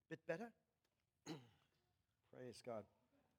Bit better? Praise God.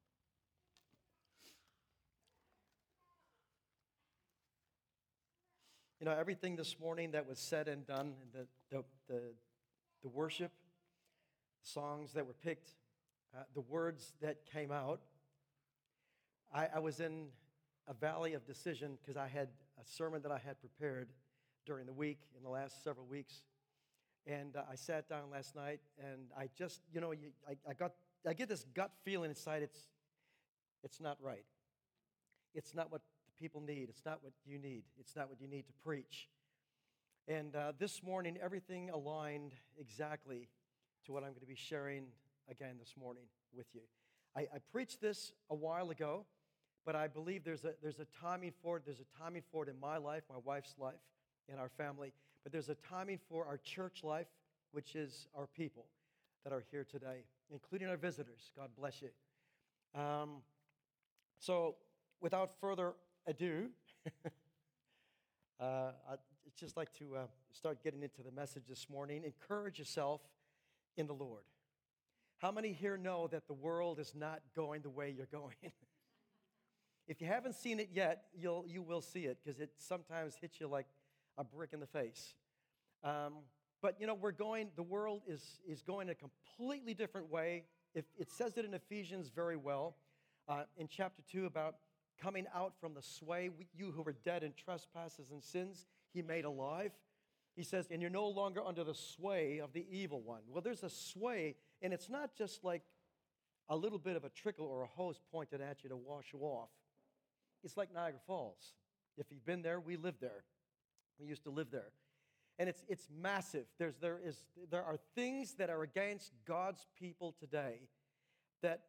You know, everything this morning that was said and done, the worship, songs that were picked, the words that came out, I was in a valley of decision because I had a sermon that I had prepared during the week, in the last several weeks. And I sat down last night, and I just, I get this gut feeling inside. It's not right. It's not what the people need. It's not what you need. It's not what you need to preach. And this morning, everything aligned exactly to what I'm going to be sharing again this morning with you. I preached this a while ago, but I believe there's a timing for it. There's a timing for it in my life, my wife's life, in our family. But there's a timing for our church life, which is our people that are here today, including our visitors. God bless you. So, without further ado, I'd just like to start getting into the message this morning. Encourage yourself in the Lord. How many here know that the world is not going the way you're going? If you haven't seen it yet, you will see it, because it sometimes hits you like a brick in the face. But you know, the world is going a completely different way. If it says it in Ephesians very well, in chapter 2, about coming out from the sway, you who were dead in trespasses and sins, he made alive. He says, and you're no longer under the sway of the evil one. Well, there's a sway, and it's not just like a little bit of a trickle or a hose pointed at you to wash you off. It's like Niagara Falls. If you've been there, we lived there. We used to live there. And it's massive. There are things that are against God's people today that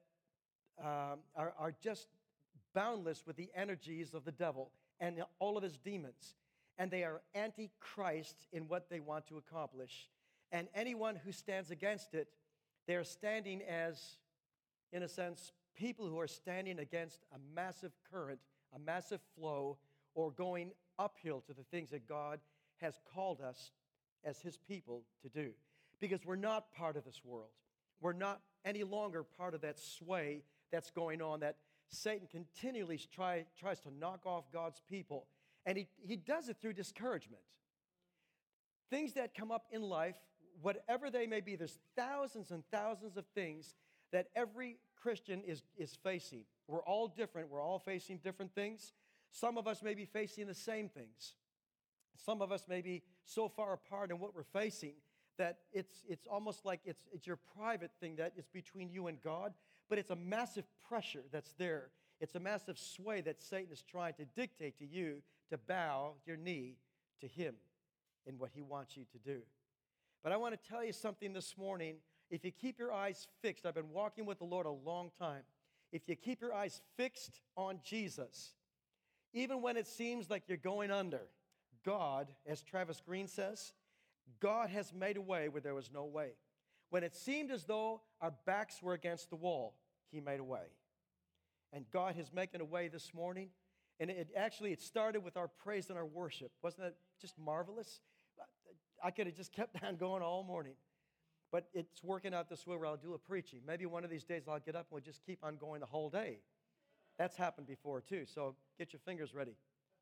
are just boundless with the energies of the devil and all of his demons. And they are anti-Christ in what they want to accomplish. And anyone who stands against it, they are standing as, in a sense, people who are standing against a massive current, a massive flow, or going uphill to the things that God has called us as his people to do. Because we're not part of this world. We're not any longer part of that sway that's going on, that Satan continually tries to knock off God's people. And he does it through discouragement. Things that come up in life, whatever they may be, there's thousands and thousands of things that every Christian is facing. We're all different. We're all facing different things. Some of us may be facing the same things. Some of us may be so far apart in what we're facing that it's almost like it's your private thing that is between you and God, but it's a massive pressure that's there. It's a massive sway that Satan is trying to dictate to you to bow your knee to him in what he wants you to do. But I want to tell you something this morning. If you keep your eyes fixed, I've been walking with the Lord a long time. If you keep your eyes fixed on Jesus, even when it seems like you're going under, God, as Travis Green says, God has made a way where there was no way. When it seemed as though our backs were against the wall, he made a way. And God is making a way this morning. And it started with our praise and our worship. Wasn't that just marvelous? I could have just kept on going all morning. But it's working out this way where I'll do a preaching. Maybe one of these days I'll get up and we'll just keep on going the whole day. That's happened before too, so get your fingers ready.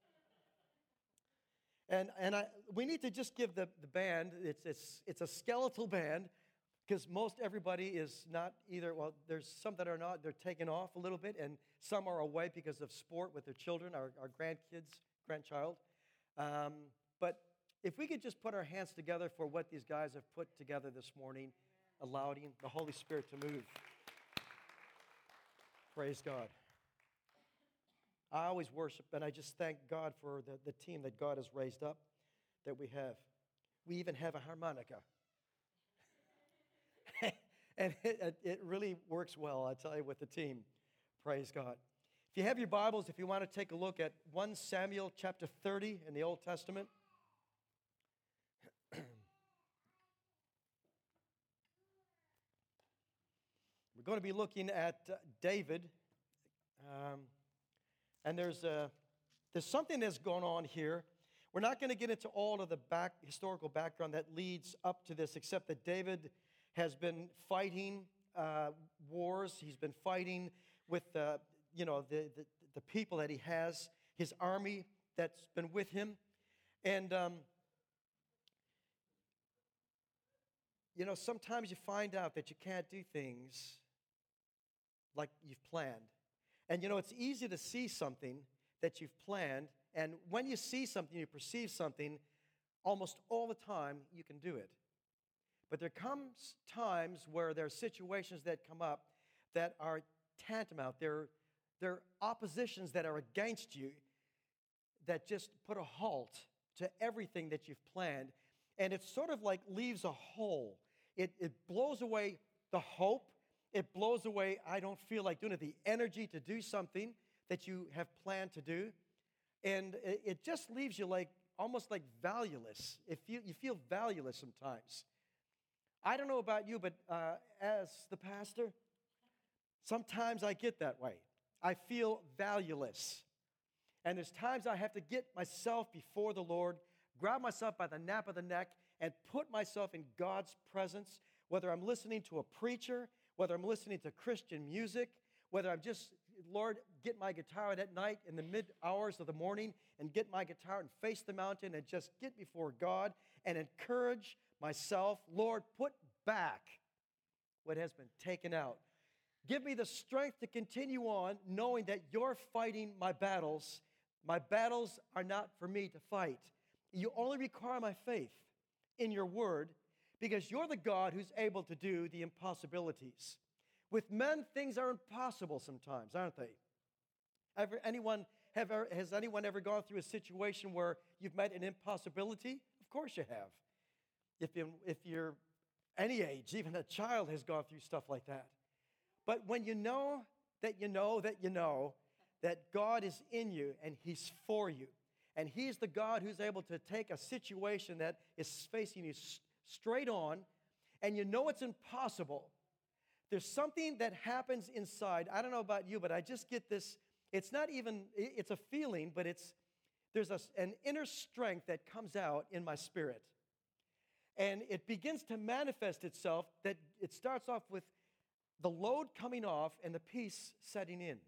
And we need to just give the band, it's a skeletal band, because most everybody is not either, well, there's some that are not, they're taken off a little bit, and some are away because of sport with their children, our grandchild. But if we could just put our hands together for what these guys have put together this morning, allowing the Holy Spirit to move. Praise God. I always worship, and I just thank God for the team that God has raised up that we have. We even have a harmonica. And it really works well, I tell you, with the team. Praise God. If you have your Bibles, if you want to take a look at 1 Samuel chapter 30 in the Old Testament. We're going to be looking at David. And there's something that's going on here. We're not going to get into all of the historical background that leads up to this, except that David has been fighting wars. He's been fighting with the people that he has, his army that's been with him. And, sometimes you find out that you can't do things like you've planned. And, it's easy to see something that you've planned. And when you see something, you perceive something, almost all the time you can do it. But there comes times where there are situations that come up that are tantamount. They're oppositions that are against you that just put a halt to everything that you've planned. And it sort of like leaves a hole. It blows away the hope. It blows away, I don't feel like doing it, the energy to do something that you have planned to do. And it just leaves you like almost like valueless. You feel valueless sometimes. I don't know about you, but as the pastor, sometimes I get that way. I feel valueless. And there's times I have to get myself before the Lord, grab myself by the nape of the neck, and put myself in God's presence, whether I'm listening to a preacher, whether I'm listening to Christian music, whether I'm just, Lord, get my guitar out at night in the mid-hours of the morning and get my guitar and face the mountain and just get before God and encourage myself, Lord, put back what has been taken out. Give me the strength to continue on knowing that you're fighting my battles. My battles are not for me to fight. You only require my faith in your word because you're the God who's able to do the impossibilities. With men, things are impossible sometimes, aren't they? Has anyone ever gone through a situation where you've met an impossibility? Of course you have. If you're any age, even a child has gone through stuff like that. But when you know that you know that you know that God is in you and He's for you, and He's the God who's able to take a situation that is facing you straight on, and you know it's impossible, there's something that happens inside. I don't know about you, but I just get this. It's not even, it's a feeling, but there's an inner strength that comes out in my spirit. And it begins to manifest itself that it starts off with the load coming off and the peace setting in.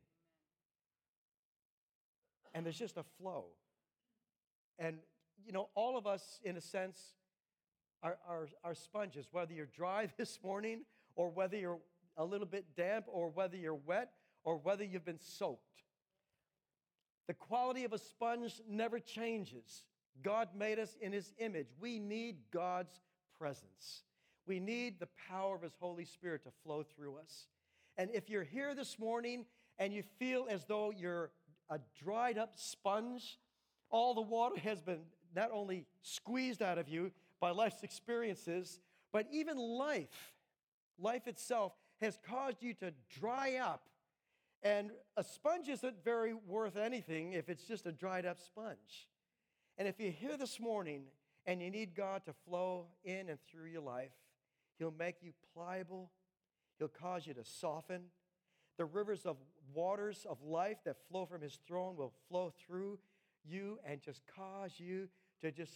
And there's just a flow. And, all of us, in a sense, are sponges, whether you're dry this morning or whether you're a little bit damp or whether you're wet or whether you've been soaked. The quality of a sponge never changes. God made us in His image. We need God's presence. We need the power of His Holy Spirit to flow through us. And if you're here this morning and you feel as though you're a dried up sponge, all the water has been not only squeezed out of you by life's experiences, but even life itself has caused you to dry up. And a sponge isn't very worth anything if it's just a dried up sponge. And if you're here this morning and you need God to flow in and through your life, He'll make you pliable. He'll cause you to soften. The rivers of waters of life that flow from His throne will flow through you and just cause you to just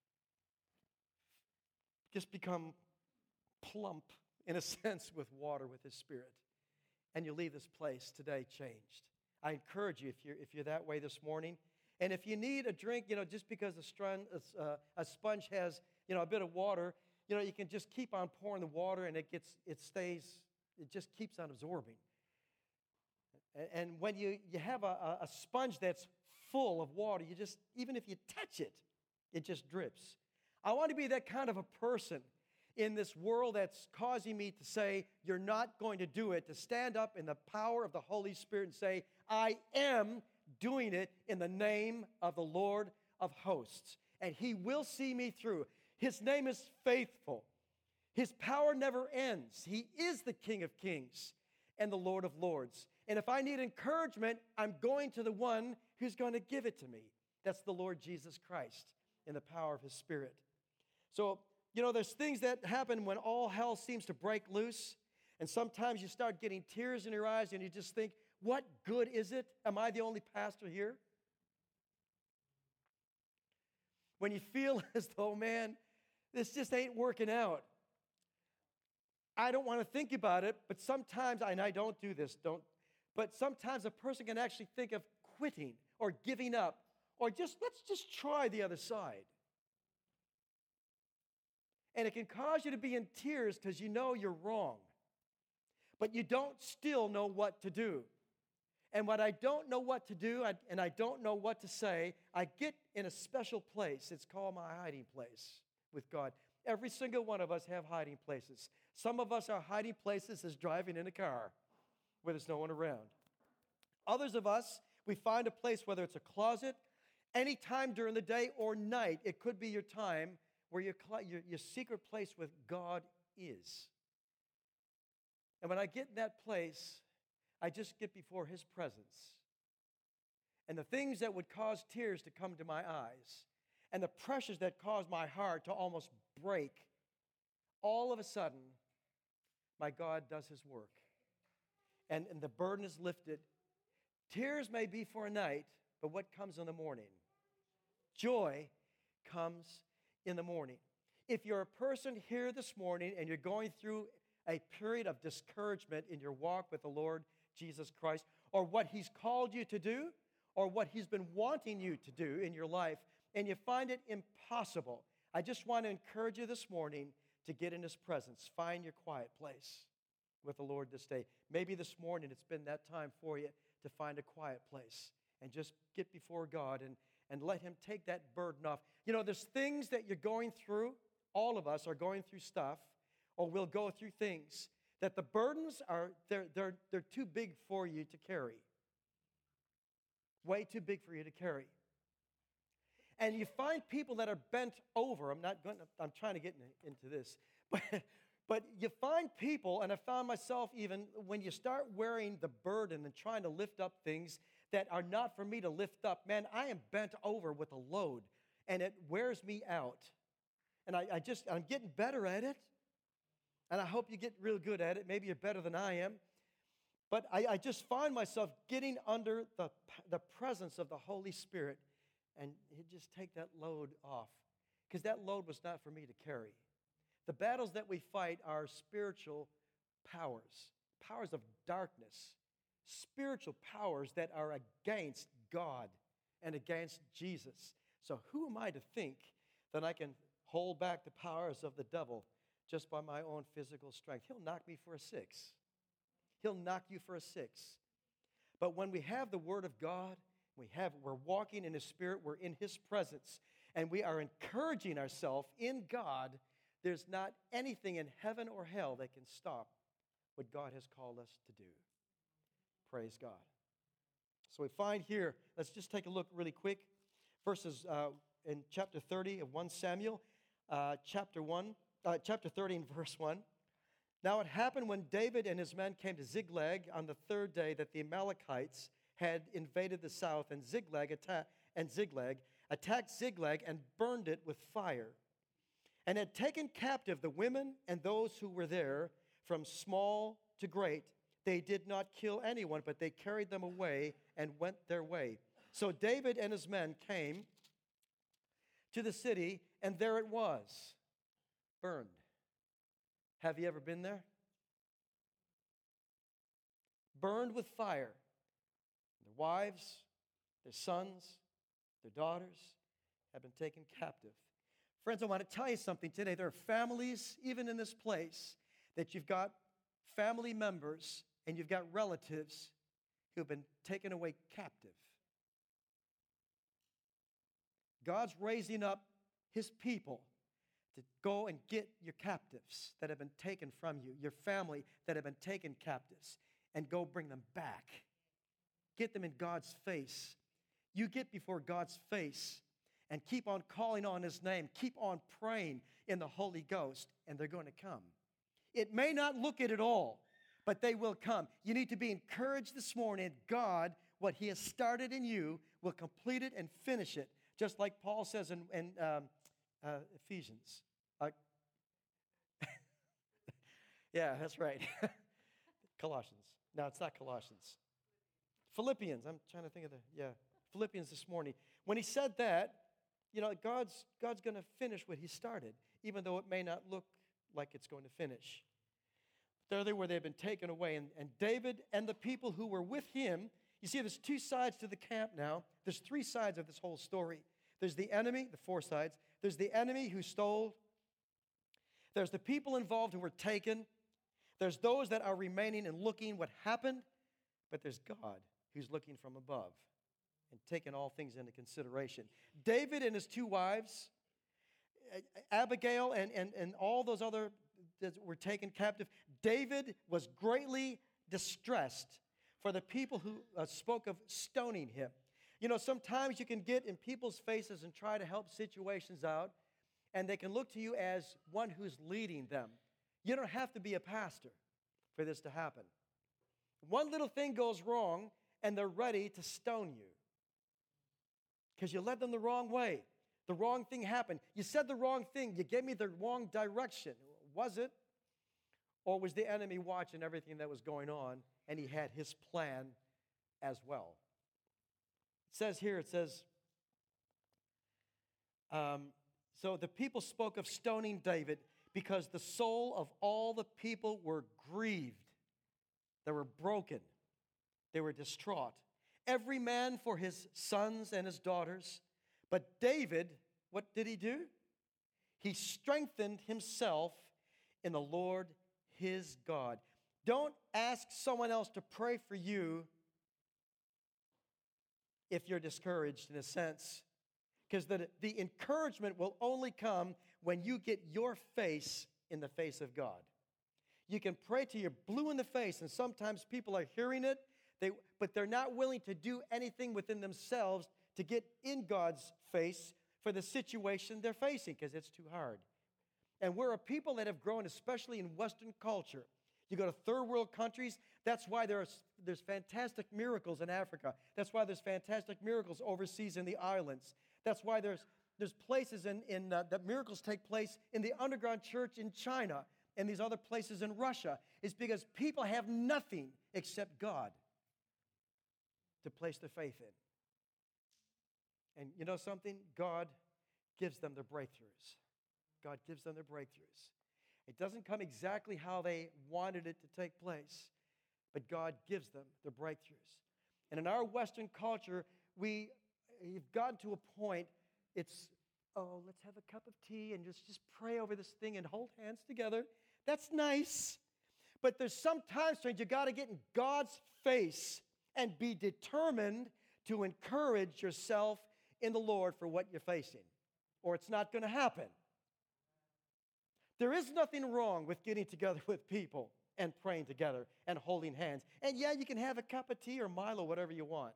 become plump, in a sense, with water, with His Spirit. And you leave this place today changed. I encourage you, if you're that way this morning, and if you need a drink, just because a sponge has, a bit of water, you can just keep on pouring the water and it just keeps on absorbing. And when you have a sponge that's full of water, even if you touch it, it just drips. I want to be that kind of a person in this world that's causing me to say, you're not going to do it, to stand up in the power of the Holy Spirit and say, I am doing it in the name of the Lord of hosts. And He will see me through. His name is faithful. His power never ends. He is the King of kings and the Lord of lords. And if I need encouragement, I'm going to the one who's going to give it to me. That's the Lord Jesus Christ in the power of His Spirit. So, there's things that happen when all hell seems to break loose. And sometimes you start getting tears in your eyes and you just think, what good is it? Am I the only pastor here? When you feel as though, man, this just ain't working out. I don't want to think about it, but sometimes, and I don't do this, but sometimes a person can actually think of quitting or giving up or let's just try the other side. And it can cause you to be in tears because you know you're wrong, but you don't still know what to do. And when I don't know what to do and I don't know what to say, I get in a special place. It's called my hiding place with God. Every single one of us have hiding places. Some of us, our hiding places is driving in a car where there's no one around. Others of us, we find a place, whether it's a closet, any time during the day or night. It could be your time where your secret place with God is. And when I get in that place, I just get before His presence. And the things that would cause tears to come to my eyes and the pressures that cause my heart to almost break, all of a sudden, my God does His work. And the burden is lifted. Tears may be for a night, but what comes in the morning? Joy comes in the morning. If you're a person here this morning and you're going through a period of discouragement in your walk with the Lord Jesus Christ, or what He's called you to do, or what He's been wanting you to do in your life, and you find it impossible, I just want to encourage you this morning to get in His presence. Find your quiet place with the Lord this day. Maybe this morning it's been that time for you to find a quiet place and just get before God and let Him take that burden off. You know, there's things that you're going through. All of us are going through stuff, or we'll go through things that the burdens are, they're too big for you to carry. Way too big for you to carry. And you find people that are bent over. I'm trying to get into this. But you find people, and I found myself even, when you start wearing the burden and trying to lift up things that are not for me to lift up, man, I am bent over with a load, and it wears me out. And I'm getting better at it, and I hope you get real good at it. Maybe you're better than I am. But I just find myself getting under the presence of the Holy Spirit, and He'd just take that load off, because that load was not for me to carry. The battles that we fight are spiritual powers, powers of darkness, spiritual powers that are against God and against Jesus. So who am I to think that I can hold back the powers of the devil just by my own physical strength? He'll knock me for a 6. He'll knock you for a 6. But when we have the Word of God, we're walking in His Spirit, we're in His presence, and we are encouraging ourselves in God, there's not anything in heaven or hell that can stop what God has called us to do. Praise God. So we find here, let's just take a look really quick. Verses in chapter 30 of 1 Samuel, chapter 30 and verse 1. Now it happened when David and his men came to Ziklag on the 3rd day that the Amalekites had invaded the south, and Ziklag attacked Ziklag and burned it with fire, and had taken captive the women and those who were there, from small to great. They did not kill anyone, but they carried them away and went their way. So David and his men came to the city, and there it was, burned. Have you ever been there? Burned with fire. Their wives, their sons, their daughters have been taken captive. Friends, I want to tell you something today. There are families, even in this place, that you've got family members and you've got relatives who have been taken away captive. God's raising up His people to go and get your captives that have been taken from you, your family that have been taken captives, and go bring them back. Get them in God's face. You get before God's face and keep on calling on His name. Keep on praying in the Holy Ghost, and they're going to come. It may not look it at all, but they will come. You need to be encouraged this morning. God, what He has started in you, will complete it and finish it, just like Paul says in Ephesians. Yeah, that's right. Colossians. No, it's not Colossians. Philippians. I'm trying to think of Philippians this morning. When he said that, you know, God's going to finish what He started, even though it may not look like it's going to finish. There they were, they had been taken away. And David and the people who were with him, you see, there's two sides to the camp now. There's three sides of this whole story. There's the enemy, the four sides. There's the enemy who stole. There's the people involved who were taken. There's those that are remaining and looking what happened. But there's God who's looking from above and taking all things into consideration. David and his two wives, Abigail and all those other that were taken captive, David was greatly distressed for the people who spoke of stoning him. You know, sometimes you can get in people's faces and try to help situations out, and they can look to you as one who's leading them. You don't have to be a pastor for this to happen. One little thing goes wrong, and they're ready to stone you because you led them the wrong way. The wrong thing happened. You said the wrong thing. You gave me the wrong direction. Was it? Or was the enemy watching everything that was going on, and he had his plan as well? It says here, so the people spoke of stoning David because the soul of all the people were grieved. They were broken. They were distraught. Every man for his sons and his daughters. But David, what did he do? He strengthened himself in the Lord his God. Don't ask someone else to pray for you if you're discouraged, in a sense, because the encouragement will only come when you get your face in the face of God. You can pray till you're blue in the face, and sometimes people are hearing it, but they're not willing to do anything within themselves to get in God's face for the situation they're facing, because it's too hard. And we're a people that have grown, especially in Western culture. You go to third world countries, that's why there's fantastic miracles in Africa. That's why there's fantastic miracles overseas in the islands. That's why there's places that miracles take place in the underground church in China and these other places in Russia. It's because people have nothing except God to place their faith in. And you know something? God gives them their breakthroughs. God gives them their breakthroughs. It doesn't come exactly how they wanted it to take place, but God gives them their breakthroughs. And in our Western culture, we've gotten to a point, let's have a cup of tea and just pray over this thing and hold hands together. That's nice. But there's sometimes, friends, you got to get in God's face and be determined to encourage yourself in the Lord for what you're facing, or it's not going to happen. There is nothing wrong with getting together with people and praying together and holding hands. And yeah, you can have a cup of tea or Milo, whatever you want.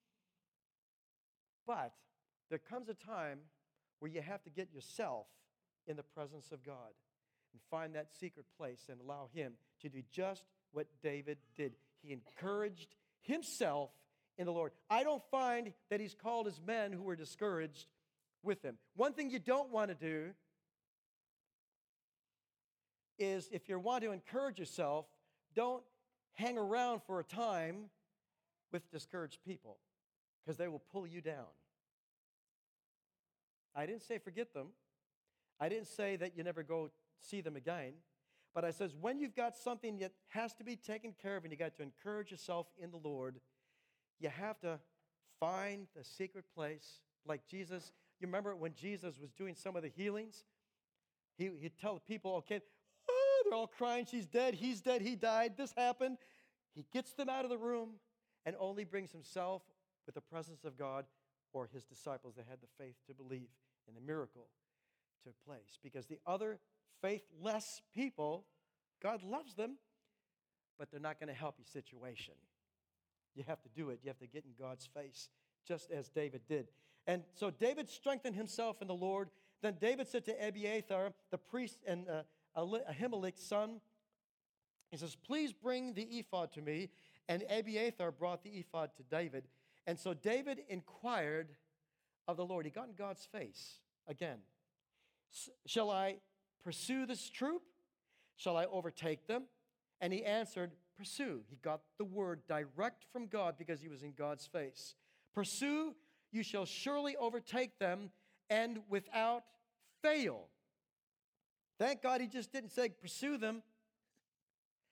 But there comes a time where you have to get yourself in the presence of God and find that secret place and allow Him to do just what David did. He encouraged himself in the Lord. I don't find that he's called his men who were discouraged with him. One thing you don't want to do is, if you want to encourage yourself, don't hang around for a time with discouraged people, because they will pull you down. I didn't say forget them. I didn't say that you never go see them again. But I says when you've got something that has to be taken care of and you got to encourage yourself in the Lord, you have to find the secret place. Like Jesus, you remember when Jesus was doing some of the healings? He'd tell the people, okay, they're all crying, she's dead, he's dead, he died, this happened. He gets them out of the room and only brings himself with the presence of God or his disciples that had the faith to believe in the miracle took place. Because the other faithless people, God loves them, but they're not going to help your situation. You have to do it. You have to get in God's face, just as David did. And so David strengthened himself in the Lord. Then David said to Abiathar, the priest, and Ahimelech's son, he says, please bring the ephod to me. And Abiathar brought the ephod to David. And so David inquired of the Lord. He got in God's face again. Shall I pursue this troop? Shall I overtake them? And he answered, pursue. He got the word direct from God because he was in God's face. Pursue, you shall surely overtake them, and without fail. Thank God he just didn't say pursue them.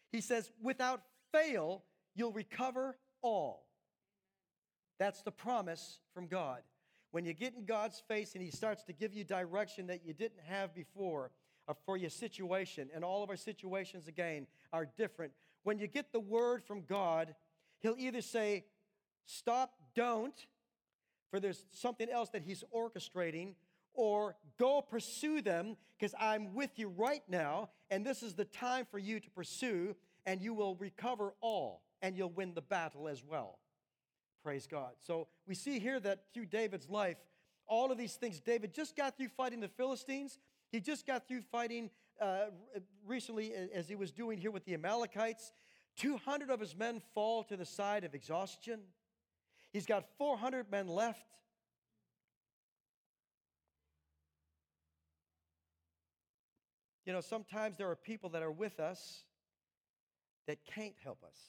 He says, without fail, you'll recover all. That's the promise from God. When you get in God's face and he starts to give you direction that you didn't have before for your situation, and all of our situations, again, are different. When you get the word from God, he'll either say, stop, don't, for there's something else that he's orchestrating, or go pursue them because I'm with you right now, and this is the time for you to pursue, and you will recover all, and you'll win the battle as well. Praise God. So we see here that through David's life, all of these things, David just got through fighting the Philistines. He just got through fighting recently, as he was doing here with the Amalekites. 200 of his men fall to the side of exhaustion. He's got 400 men left. You know, sometimes there are people that are with us that can't help us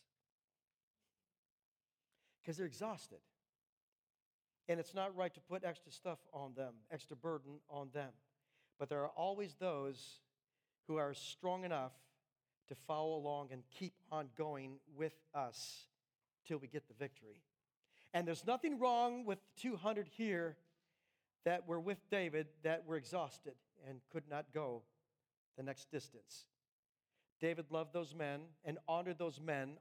because they're exhausted. And it's not right to put extra stuff on them, extra burden on them. But there are always those who are strong enough to follow along and keep on going with us till we get the victory. And there's nothing wrong with the 200 here that were with David that were exhausted and could not go the next distance. David loved those men and honored those men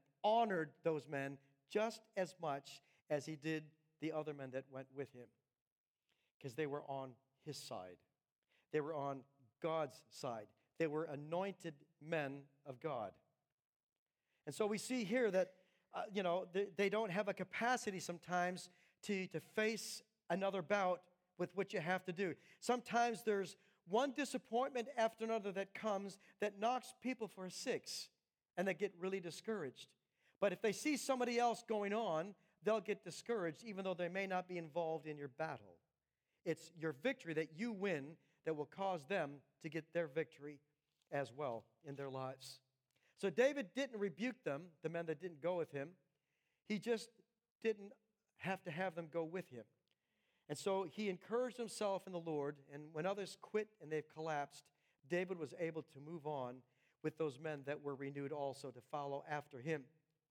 just as much as he did the other men that went with him, because they were on his side. They were on God's side. They were anointed men of God. And so we see here that, they don't have a capacity sometimes to face another bout with what you have to do. Sometimes there's one disappointment after another that comes that knocks people for six, and they get really discouraged. But if they see somebody else going on, they'll get discouraged, even though they may not be involved in your battle. It's your victory that you win that will cause them to get their victory as well in their lives. So David didn't rebuke them, the men that didn't go with him. He just didn't have to have them go with him. And so he encouraged himself in the Lord, and when others quit and they've collapsed, David was able to move on with those men that were renewed also to follow after him.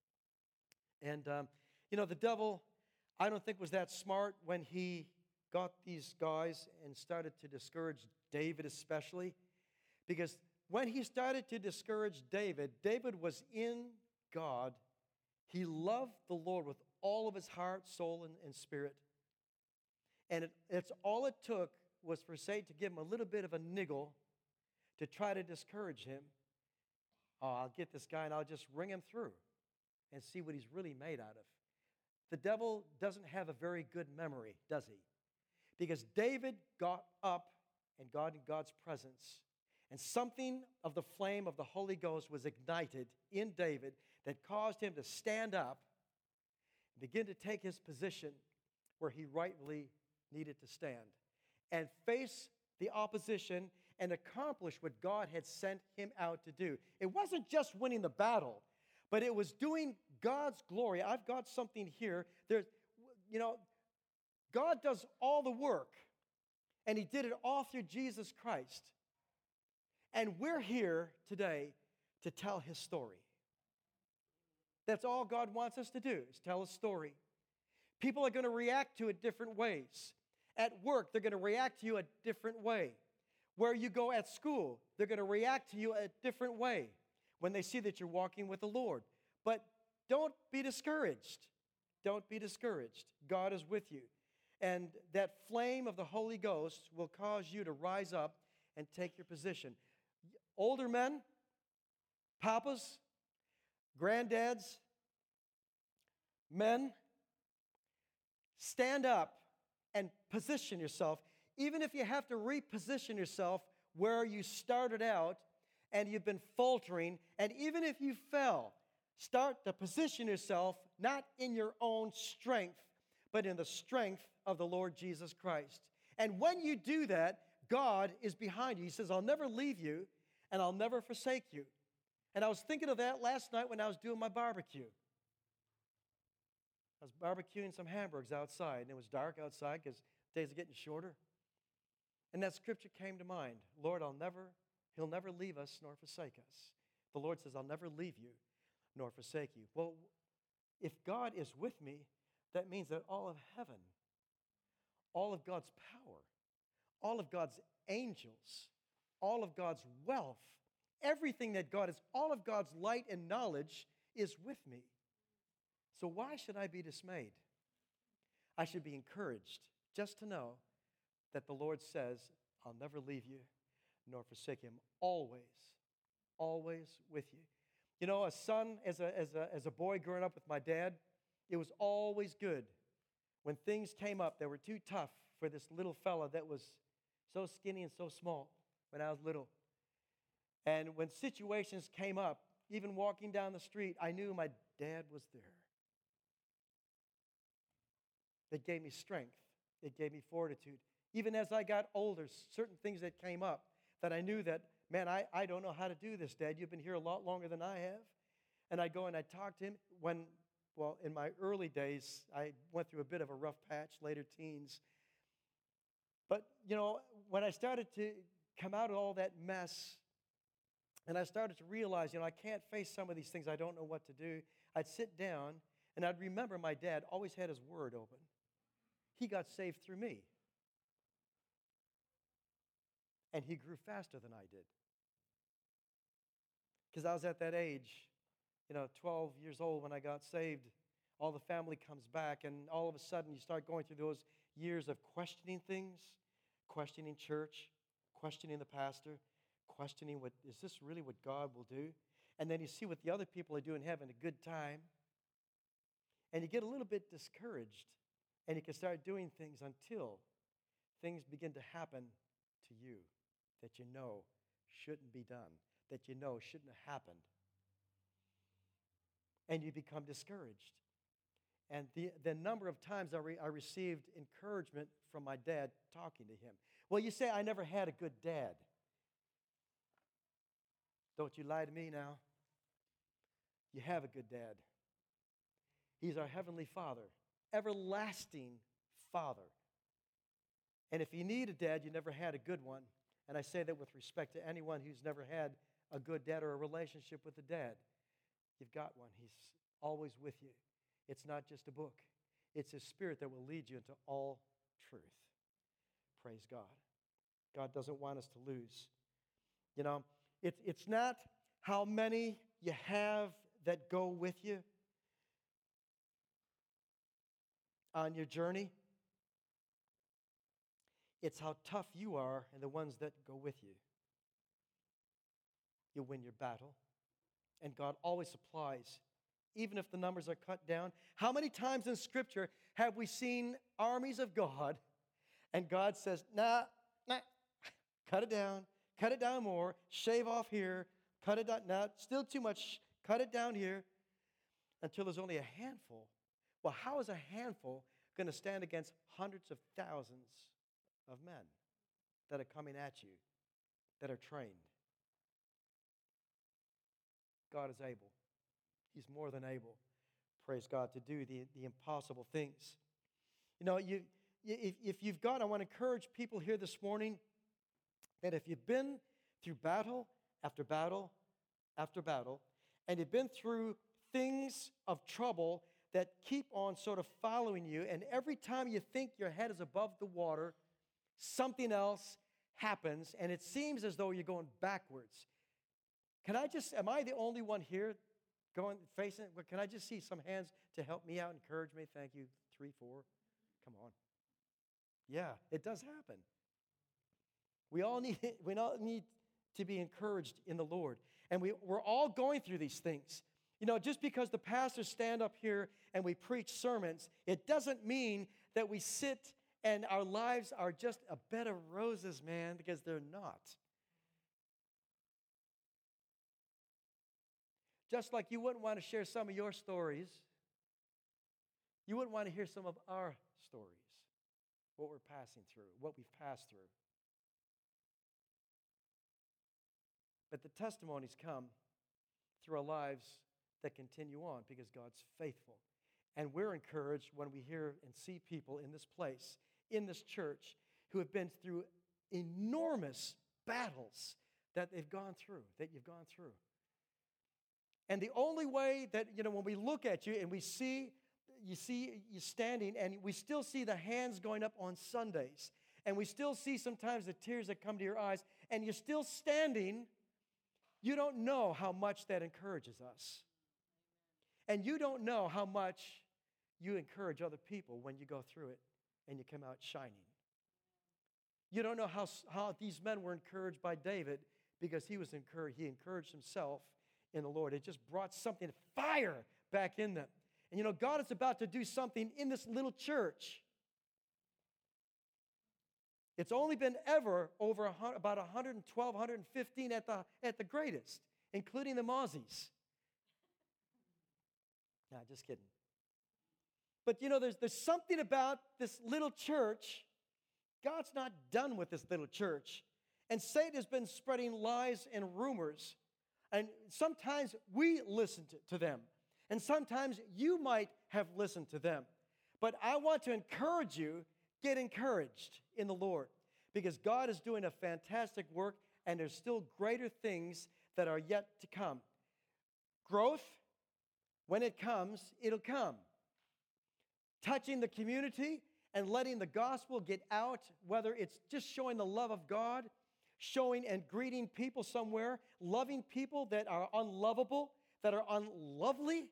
And, the devil, I don't think was that smart when he got these guys and started to discourage David especially, because when he started to discourage David, David was in God. He loved the Lord with all of his heart, soul, and spirit. And it's all it took was for Satan to give him a little bit of a niggle to try to discourage him. Oh, I'll get this guy and I'll just ring him through and see what he's really made out of. The devil doesn't have a very good memory, does he? Because David got up and got in God's presence, and something of the flame of the Holy Ghost was ignited in David that caused him to stand up and begin to take his position where he rightly needed to stand and face the opposition and accomplish what God had sent him out to do. It wasn't just winning the battle, but it was doing God's glory. I've got something here. God does all the work, and he did it all through Jesus Christ. And we're here today to tell his story. That's all God wants us to do, is tell his story. People are going to react to it different ways. At work, they're going to react to you a different way. Where you go at school, they're going to react to you a different way when they see that you're walking with the Lord. But don't be discouraged. Don't be discouraged. God is with you. And that flame of the Holy Ghost will cause you to rise up and take your position. Older men, papas, granddads, men, stand up and position yourself, even if you have to reposition yourself where you started out and you've been faltering, and even if you fell, start to position yourself not in your own strength, but in the strength of the Lord Jesus Christ. And when you do that, God is behind you. He says, I'll never leave you and I'll never forsake you. And I was thinking of that last night when I was doing my barbecue. I was barbecuing some hamburgers outside, and it was dark outside because days are getting shorter. And that scripture came to mind. Lord, He'll never leave us nor forsake us. The Lord says, I'll never leave you nor forsake you. Well, if God is with me, that means that all of heaven, all of God's power, all of God's angels, all of God's wealth, everything that God is, all of God's light and knowledge is with me. So why should I be dismayed? I should be encouraged just to know that the Lord says, I'll never leave you nor forsake you. I'm always with you. You know, a son, as a boy growing up with my dad, it was always good when things came up that were too tough for this little fella that was so skinny and so small when I was little. And when situations came up, even walking down the street, I knew my dad was there. It gave me strength. It gave me fortitude. Even as I got older, certain things that came up that I knew that, man, I don't know how to do this, Dad. You've been here a lot longer than I have. And I'd go and I'd talk to him. In my early days, I went through a bit of a rough patch, later teens. But, you know, when I started to come out of all that mess, and I started to realize, you know, I can't face some of these things. I don't know what to do. I'd sit down, and I'd remember my dad always had his word open. He got saved through me. And he grew faster than I did. Because I was at that age, 12 years old when I got saved. All the family comes back, and all of a sudden you start going through those years of questioning things, questioning church, questioning the pastor, questioning is this really what God will do? And then you see what the other people are doing, having a good time. And you get a little bit discouraged, and you can start doing things until things begin to happen to you that you know shouldn't be done, that you know shouldn't have happened. And you become discouraged. And the number of times I received encouragement from my dad talking to him. Well, you say, I never had a good dad. Don't you lie to me now. You have a good dad. He's our Heavenly Father, everlasting Father. And if you need a dad, you never had a good one. And I say that with respect to anyone who's never had a good dad or a relationship with a dad. You've got one. He's always with you. It's not just a book. It's His Spirit that will lead you into all truth. Praise God. God doesn't want us to lose. You know, it's not how many you have that go with you on your journey. It's how tough you are and the ones that go with you. You win your battle. And God always supplies, even if the numbers are cut down. How many times in Scripture have we seen armies of God, and God says, nah, cut it down more, shave off here, cut it down, nah, still too much, cut it down here, until there's only a handful. Well, how is a handful going to stand against hundreds of thousands of men that are coming at you, that are trained? God is able. He's more than able, praise God, to do the impossible things. You know, if you've got, I want to encourage people here this morning that if you've been through battle after battle after battle, and you've been through things of trouble that keep on sort of following you, and every time you think your head is above the water, something else happens, and it seems as though you're going backwards. Am I the only one here facing it? Can I just see some hands to help me out, encourage me? Thank you. 3, 4. Come on. Yeah, it does happen. We all need to be encouraged in the Lord. And we're all going through these things. You know, just because the pastors stand up here and we preach sermons, it doesn't mean that we sit and our lives are just a bed of roses, man, because they're not. Just like you wouldn't want to share some of your stories, you wouldn't want to hear some of our stories, what we're passing through, what we've passed through. But the testimonies come through our lives that continue on because God's faithful. And we're encouraged when we hear and see people in this place, in this church, who have been through enormous battles that they've gone through, that you've gone through. And the only way that, when we look at you and we see, you standing, and we still see the hands going up on Sundays, and we still see sometimes the tears that come to your eyes, and you're still standing, you don't know how much that encourages us. And you don't know how much you encourage other people when you go through it and you come out shining. You don't know how these men were encouraged by David, because he encouraged himself in the Lord. It just brought something, fire back in them. And God is about to do something in this little church. It's only been ever over about 112, 115 at the greatest, including the Mozzies. Nah, just kidding. But there's something about this little church. God's not done with this little church. And Satan has been spreading lies and rumors. And sometimes we listen to them. And sometimes you might have listened to them. But I want to encourage you, get encouraged in the Lord, because God is doing a fantastic work, and there's still greater things that are yet to come. Growth, when it comes, it'll come. Touching the community and letting the gospel get out, whether it's just showing the love of God, showing and greeting people somewhere, loving people that are unlovable, that are unlovely.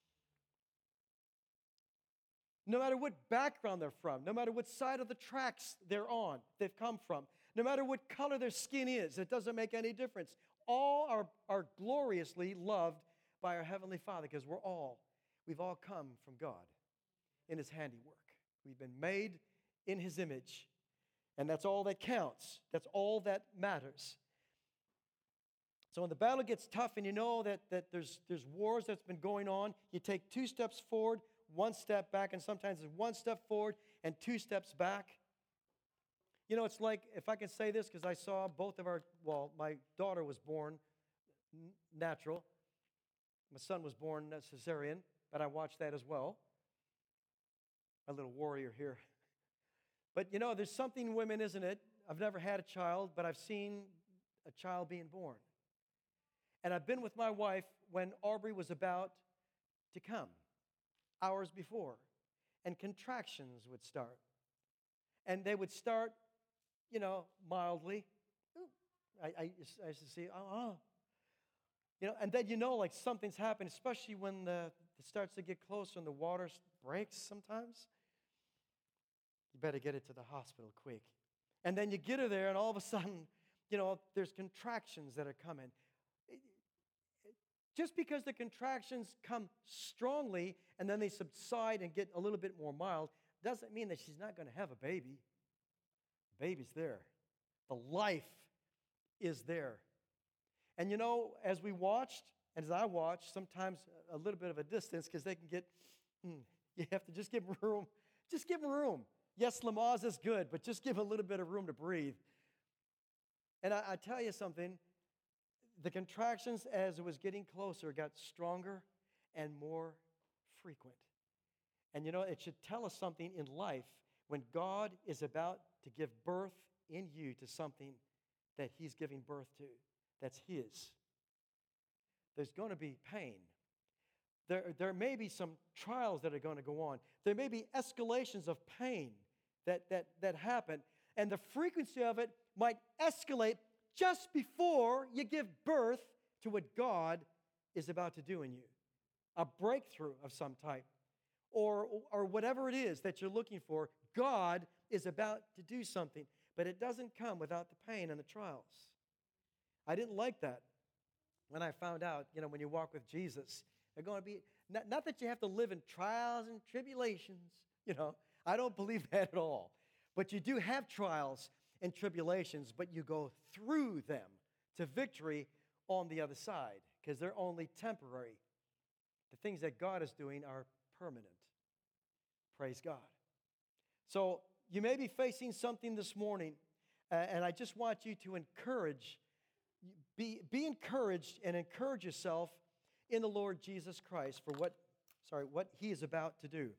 No matter what background they're from, no matter what side of the tracks they've come from, no matter what color their skin is, it doesn't make any difference. All are gloriously loved by our Heavenly Father, because we've all come from God in His handiwork. We've been made in His image, and that's all that counts. That's all that matters. So when the battle gets tough and you know that there's wars that's been going on, you take 2 steps forward, 1 step back, and sometimes it's 1 step forward and 2 steps back. It's like, if I can say this, because I saw my daughter was born natural. My son was born cesarean, but I watched that as well. A little warrior here. But there's something in women, isn't it? I've never had a child, but I've seen a child being born. And I've been with my wife when Aubrey was about to come, hours before, and contractions would start. And they would start, mildly. I used to see, and then like something's happened, especially when it starts to get closer and the water breaks sometimes. You better get it to the hospital quick. And then you get her there, and all of a sudden, there's contractions that are coming. Just because the contractions come strongly and then they subside and get a little bit more mild, doesn't mean that she's not going to have a baby. The baby's there. The life is there. And as we watched, and as I watched, sometimes a little bit of a distance, because they can get, you have to just give them room. Just give them room. Yes, Lamaze is good, but just give a little bit of room to breathe. And I tell you something, the contractions, as it was getting closer, got stronger and more frequent. And it should tell us something in life when God is about to give birth in you to something that He's giving birth to, that's His. There's going to be pain. There may be some trials that are going to go on. There may be escalations of pain that happen. And the frequency of it might escalate just before you give birth to what God is about to do in you. A breakthrough of some type. Or whatever it is that you're looking for, God is about to do something. But it doesn't come without the pain and the trials. I didn't like that when I found out, when you walk with Jesus, they're going to be, not that you have to live in trials and tribulations, I don't believe that at all. But you do have trials and tribulations, but you go through them to victory on the other side, because they're only temporary. The things that God is doing are permanent. Praise God. So you may be facing something this morning, and I just want you to be encouraged and encourage yourself in the Lord Jesus Christ for what He is about to do.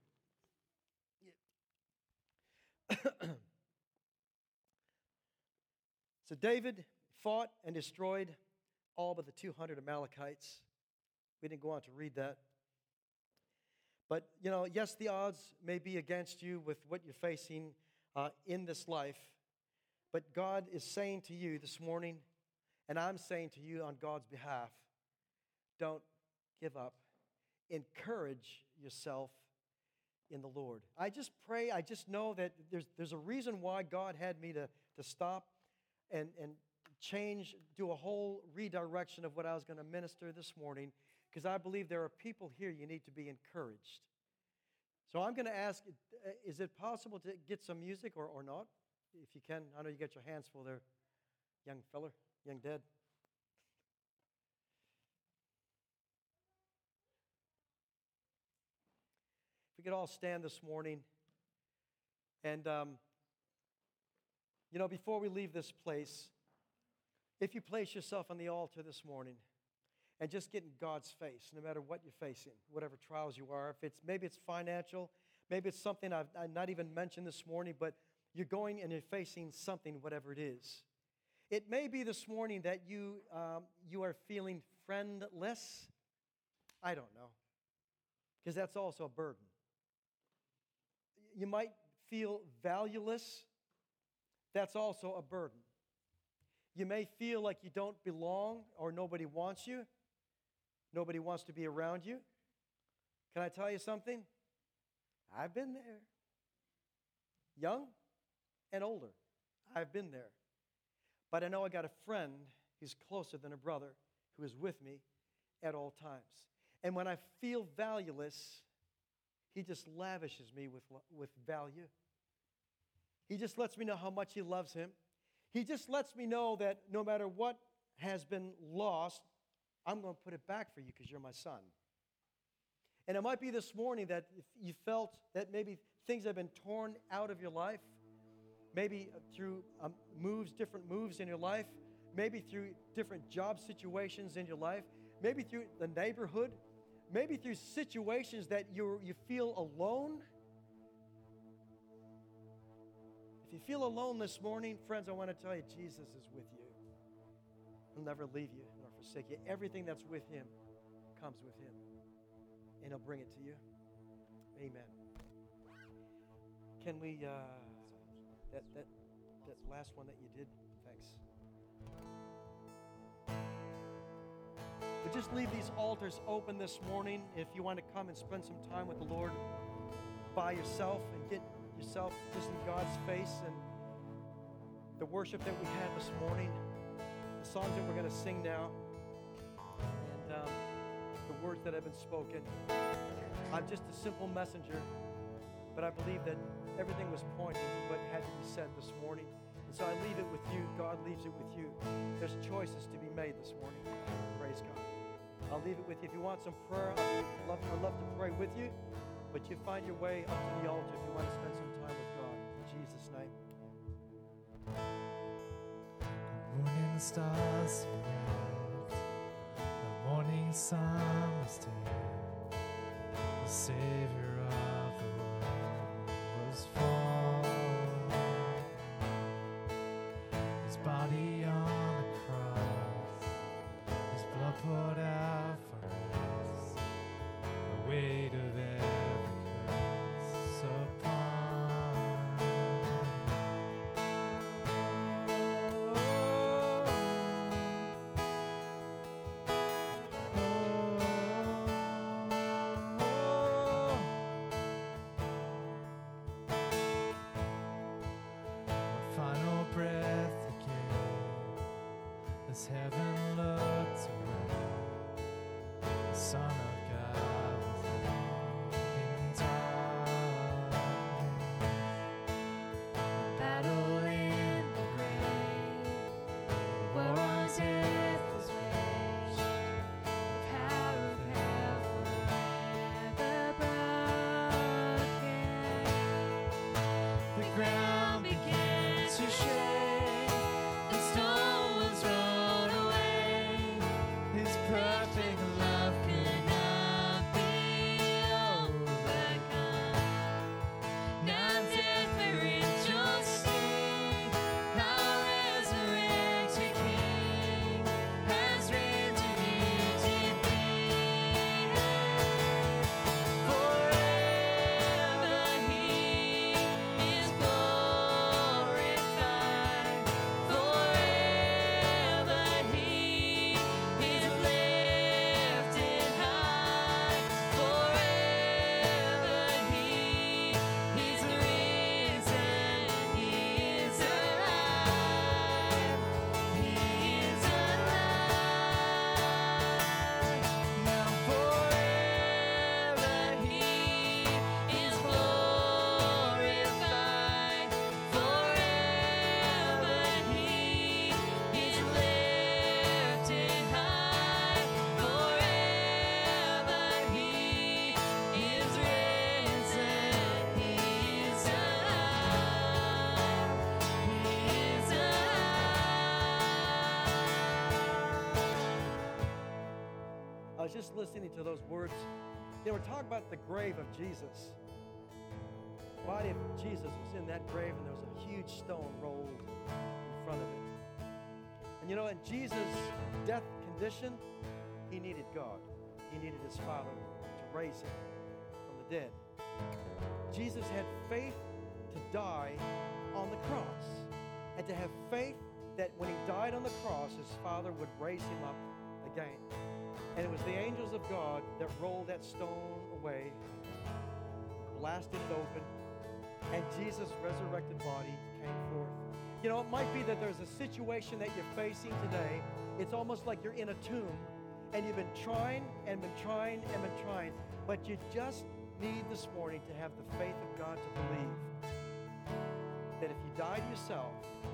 So David fought and destroyed all but the 200 Amalekites. We didn't go on to read that. But, yes, the odds may be against you with what you're facing in this life. But God is saying to you this morning, and I'm saying to you on God's behalf, don't give up. Encourage yourself in the Lord. I just pray, I just know that there's a reason why God had me to stop and change, do a whole redirection of what I was going to minister this morning, because I believe there are people here you need to be encouraged. So I'm going to ask, is it possible to get some music or not? If you can, I know you got your hands full there, young feller, young dad. If we could all stand this morning. And, before we leave this place, if you place yourself on the altar this morning and just get in God's face, no matter what you're facing, whatever trials you are, maybe it's financial, maybe it's something I've not even mentioned this morning, but you're going and you're facing something, whatever it is. It may be this morning that you are feeling friendless. I don't know, because that's also a burden. You might feel valueless. That's also a burden. You may feel like you don't belong or nobody wants you. Nobody wants to be around you. Can I tell you something? I've been there. Young and older. I've been there. But I know I got a friend who's closer than a brother who is with me at all times. And when I feel valueless, he just lavishes me with value. He just lets me know how much he loves him. He just lets me know that no matter what has been lost, I'm going to put it back for you because you're my son. And it might be this morning that if you felt that maybe things have been torn out of your life, maybe through different moves in your life, maybe through different job situations in your life, maybe through the neighborhood, maybe through situations that you feel alone. If you feel alone this morning, friends, I want to tell you, Jesus is with you. He'll never leave you nor forsake you. Everything that's with him comes with him, and he'll bring it to you. Amen. Can we, that last one that you did, thanks. But just leave these altars open this morning if you want to come and spend some time with the Lord by yourself and get yourself just in God's face. And the worship that we had this morning, the songs that we're going to sing now, and the words that have been spoken. I'm just a simple messenger, but I believe that everything was pointing to what had to be said this morning. And so I leave it with you. God leaves it with you. There's choices to be made this morning. Praise God. I'll leave it with you. If you want some prayer, I'd love to pray with you. But you find your way up to the altar if you want to spend some time with God. In Jesus' name. The morning stars surround, the morning sun was dead. The Savior of the world was fallen. His body on the cross, his blood poured out for us. The weight of every curse upon him. One final breath he gave as heaven looked away. The Son of God was in darkness. The battle in the grave, the war on death was waged. The power of hell forever broken. The ground began to shake. The stone was rolled away. His perfect love could not be overcome. Now death may rejoicing, our resurrected King has risen to defeat was just listening to those words. They were talking about the grave of Jesus. The body of Jesus was in that grave, and there was a huge stone rolled in front of it. And you know, in Jesus' death condition, he needed God. He needed his Father to raise him from the dead. Jesus had faith to die on the cross, and to have faith that when he died on the cross, his Father would raise him up again. And it was the angels of God that rolled that stone away, blasted it open, and Jesus' resurrected body came forth. You know, it might be that there's a situation that you're facing today. It's almost like you're in a tomb, and you've been trying and been trying and been trying, but you just need this morning to have the faith of God to believe that if you died yourself,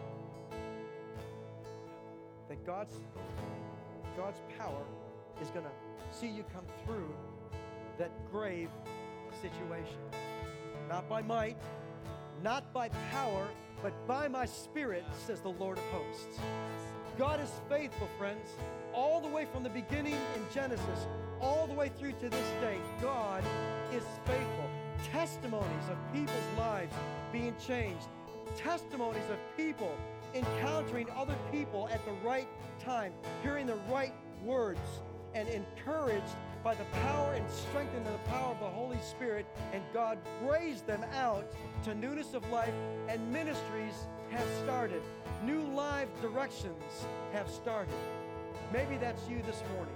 that God's power is going to see you come through that grave situation. Not by might, not by power, but by my Spirit, says the Lord of hosts. God is faithful, friends, all the way from the beginning in Genesis, all the way through to this day. God is faithful. Testimonies of people's lives being changed. Testimonies of people encountering other people at the right time, hearing the right words, and encouraged by the power and strengthened in the power of the Holy Spirit, and God raised them out to newness of life, and ministries have started. New life directions have started. Maybe that's you this morning.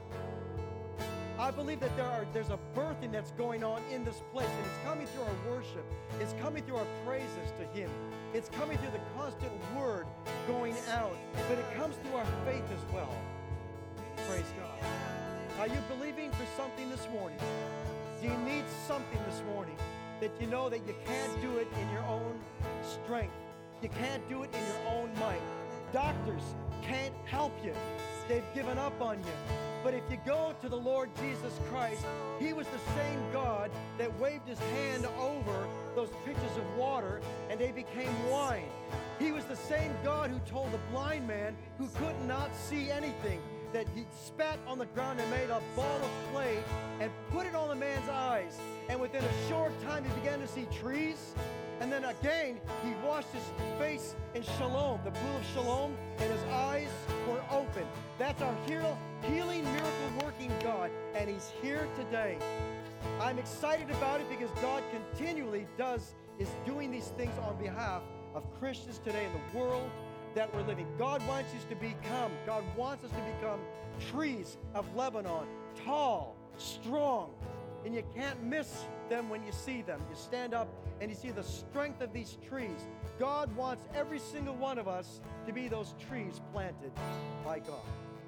I believe that there's a birthing that's going on in this place, and it's coming through our worship. It's coming through our praises to Him. It's coming through the constant word going out, but it comes through our faith as well. Praise God. Are you believing for something this morning? Do you need something this morning that you know that you can't do it in your own strength? You can't do it in your own might. Doctors can't help you. They've given up on you. But if you go to the Lord Jesus Christ, He was the same God that waved His hand over those pitchers of water and they became wine. He was the same God who told the blind man who could not see anything that He spat on the ground and made a ball of clay and put it on the man's eyes. And within a short time, he began to see trees. And then again, he washed his face in Shalom, the pool of Shalom, and his eyes were open. That's our healing, miracle-working God, and He's here today. I'm excited about it because God continually is doing these things on behalf of Christians today in the world that we're living. God wants us to become trees of Lebanon, tall, strong, and you can't miss them when you see them. You stand up and you see the strength of these trees. God wants every single one of us to be those trees planted by God.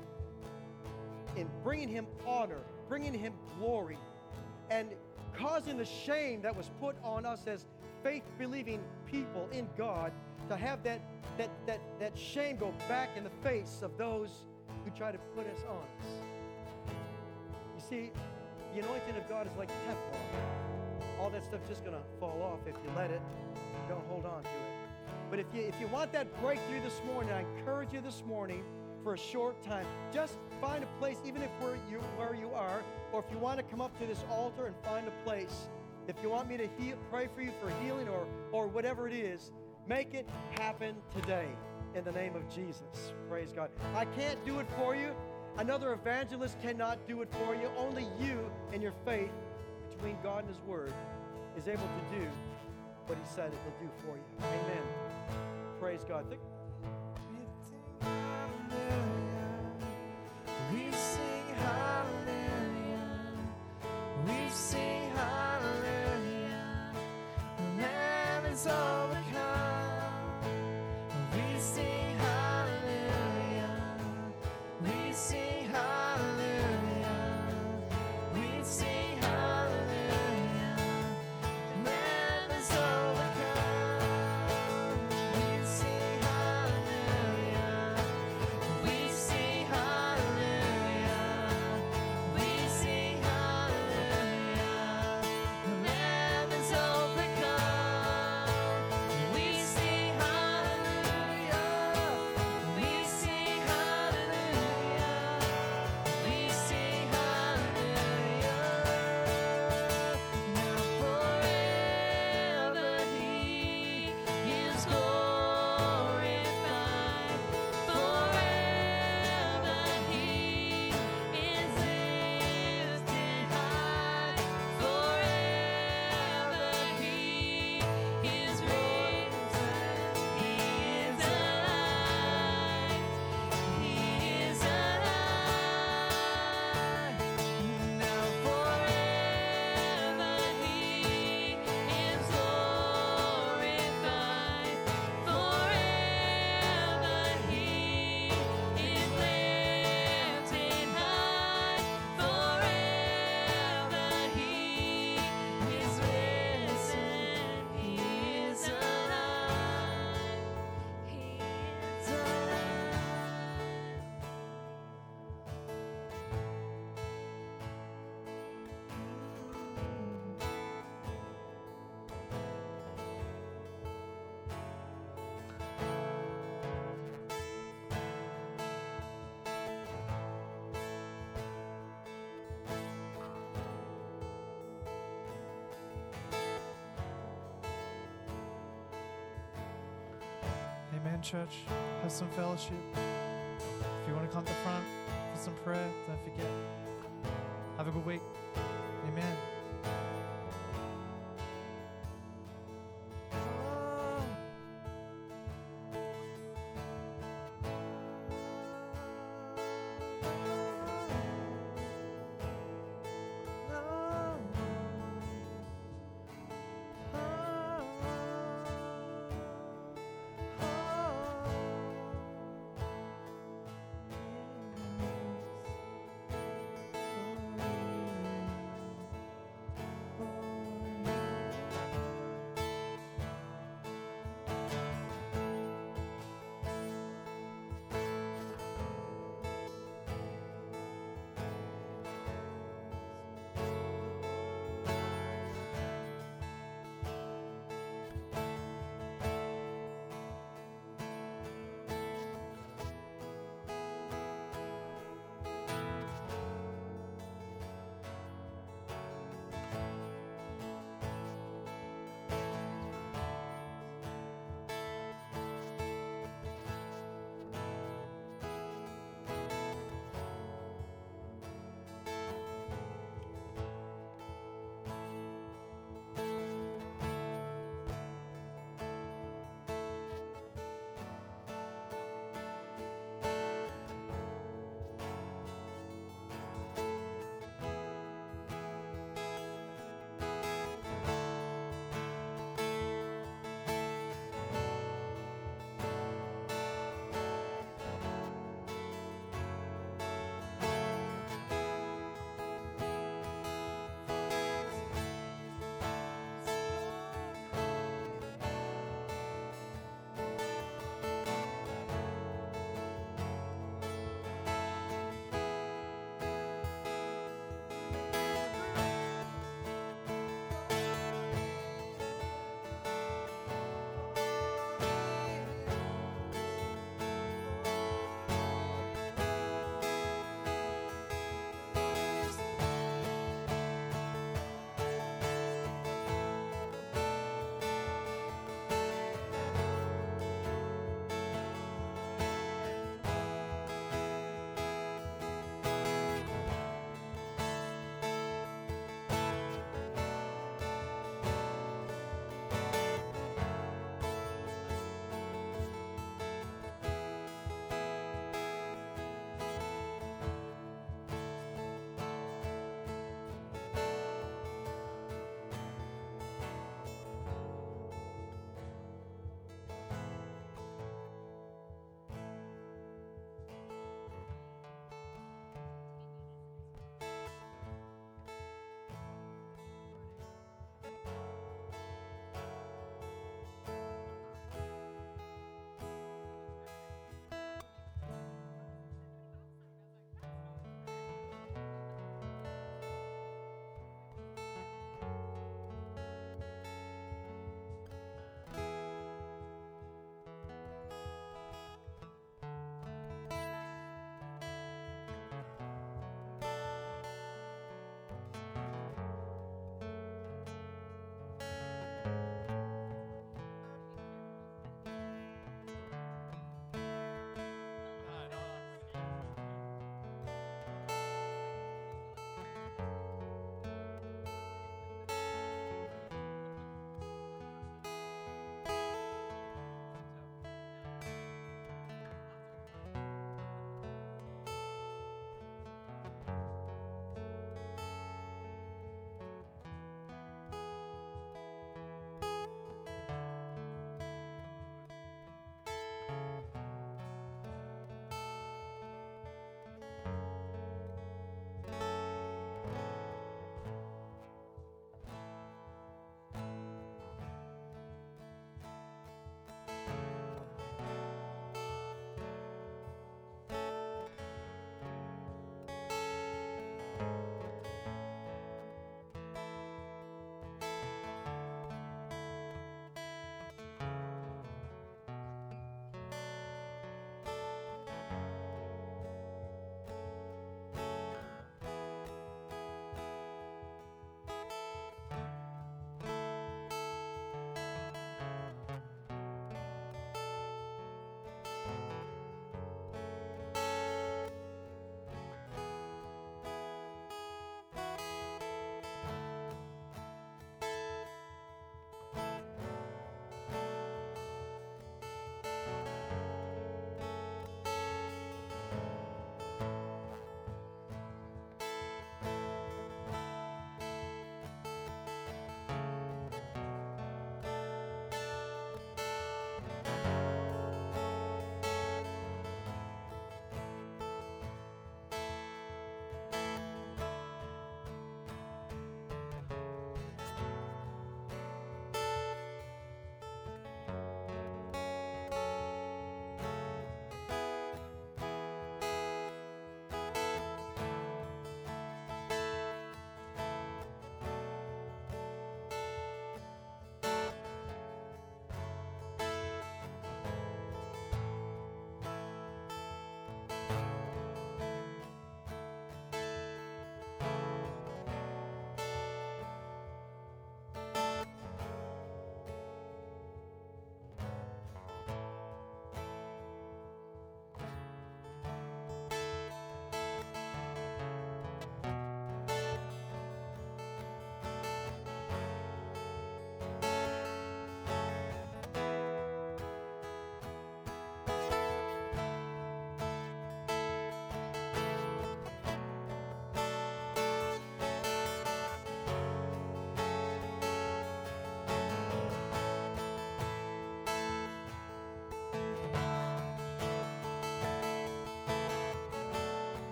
In bringing Him honor, bringing Him glory, and causing the shame that was put on us as faith-believing people in God to have that shame go back in the face of those who try to put us on us. You see, the anointing of God is like Teflon. All that stuff's just going to fall off if you let it. Don't hold on to it. But if you want that breakthrough this morning, I encourage you this morning for a short time. Just find a place, even if where you are, or if you want to come up to this altar and find a place. If you want me to pray for you for healing or whatever it is, make it happen today in the name of Jesus. Praise God. I can't do it for you. Another evangelist cannot do it for you. Only you and your faith between God and His Word is able to do what He said it will do for you. Amen. Praise God. We sing hallelujah. We sing hallelujah. The Lamb is overcome. We sing hallelujah. We sing hallelujah. We sing hallelujah. The Lamb is overcome. We sing hallelujah. We sing hallelujah. We sing hallelujah. The Lamb is overcome. Amen, church. Have some fellowship. If you want to come to the front for some prayer, don't forget. Have a good week. Amen.